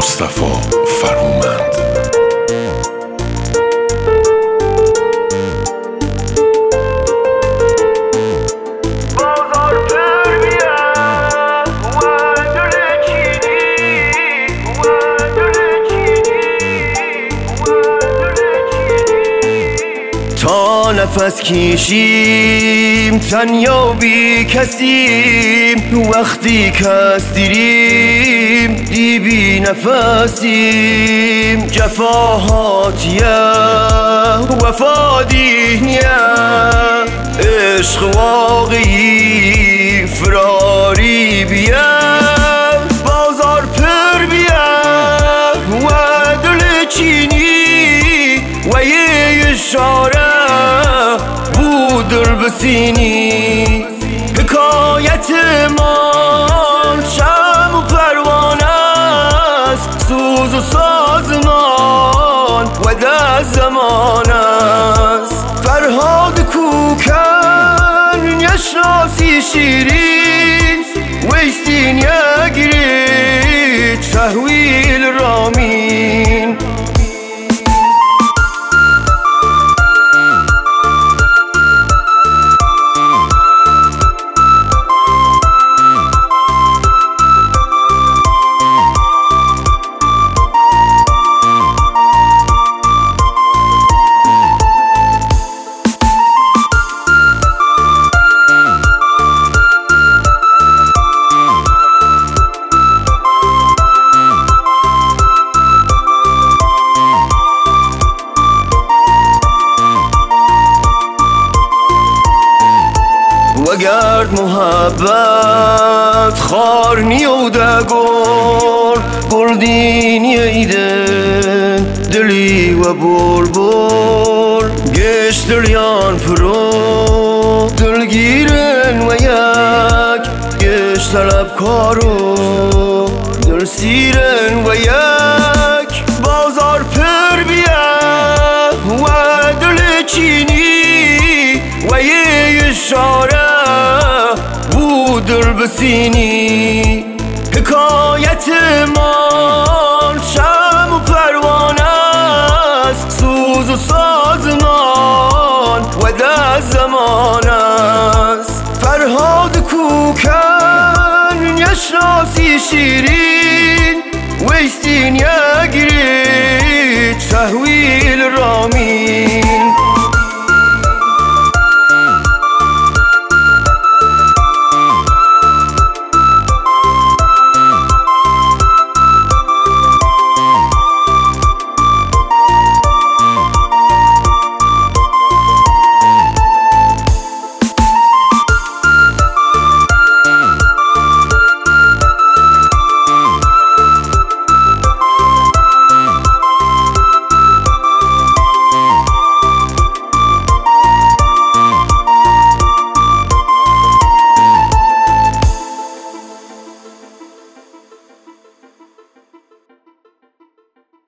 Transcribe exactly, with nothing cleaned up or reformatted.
مصطفی فرومند. تا نفس کشیم تنیا بی کسیم، وقتی که از دیریم دی بی نفسیم. جفاهاتیه وفا دینیه، عشق واقعی فراری بیه. بازار پر بیه و دل چینی و یه اشاره بود دل بسینی. حکایت من شم و پروانه است، سوز و سازمان و در زمان است. فرهاد کوکن یشناسی شیرین، ویستین یگرید تحویل رامین. وگرد محبت خار نیوده گر، بردینی ایده دلی و بول بول. گشت دلیان پرو دلگیرن و یک، گشت طلب کارو دل سیرن و یک. بازار پر بیه و دل چینی و یه اشاره بود دل بسینی. حکایت من شم و پروانه است، سوز و سازمان و در زمان است. فرهاد کوکن یشناسی شیرین، ویستین یگرید تحویل رامین.